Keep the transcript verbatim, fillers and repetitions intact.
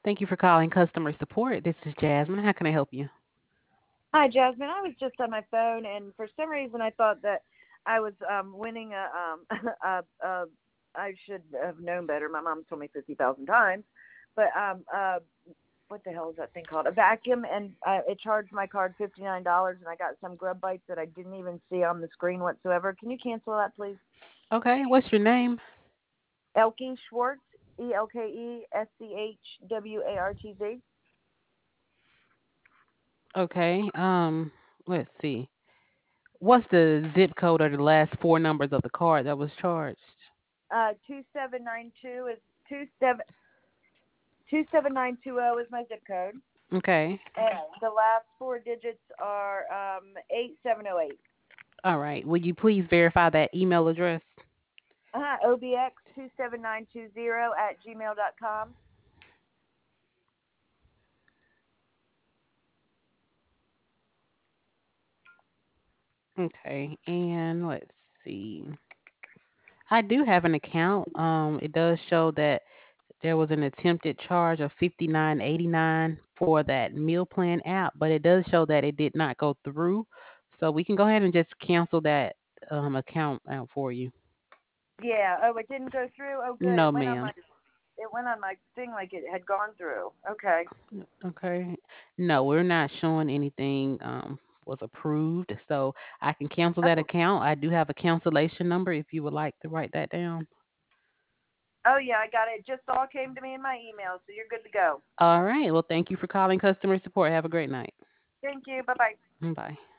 Thank you for calling customer support. This is Jasmine. How can I help you? Hi, Jasmine. I was just on my phone, and for some reason, I thought that I was um, winning a, um, a, a. I should have known better. My mom told me fifty thousand times, but um, uh, what the hell is that thing called? A vacuum, and uh, it charged my card fifty nine dollars, and I got some grub bites that I didn't even see on the screen whatsoever. Can you cancel that, please? Okay, what's your name? Elke Schwartz, E L K E S C H W A R T Z. Okay, um, let's see. What's the zip code or the last four numbers of the card that was charged? Uh, two seven nine two is two seven two seven nine two zero is my zip code. Okay, And the last four digits are um, eight seven zero eight. all right. Would you please verify that email address? Uh-huh, O B X two seven nine two zero at gmail dot com. Okay, and let's see. I do have an account. Um, it does show that there was an attempted charge of fifty nine eighty nine for that meal plan app, but it does show that it did not go through. So we can go ahead and just cancel that um, account out for you. Yeah. Oh, it didn't go through. Oh, good. No, It went on my ma'am. it went on my thing like it had gone through. Okay. Okay. No, we're not showing anything um, was approved. So I can cancel that Oh, account. I do have a cancellation number if you would like to write that down. oh yeah, I got it. It just all came to me in my email, so you're good to go. All right. Well, thank you for calling customer support. Have a great night. Thank you. Bye bye. Bye.